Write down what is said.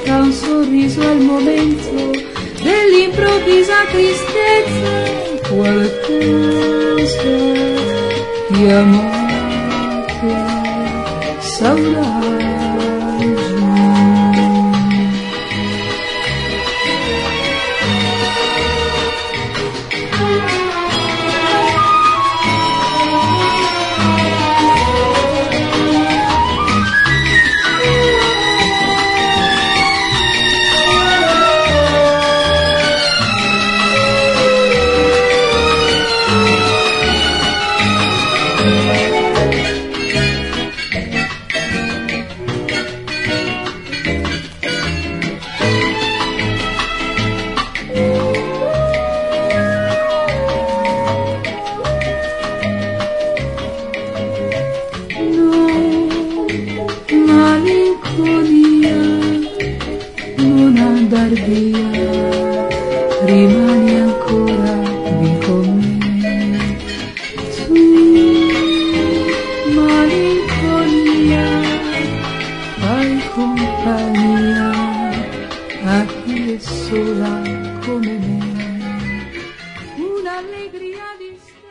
bocca un sorriso al momento dell'improvvisa tristezza, qualcosa di amore, saudade. Non andar via, rimani ancora qui con me. Tu, malinconia, fai compagnia a chi è sola come me. Un'allegria di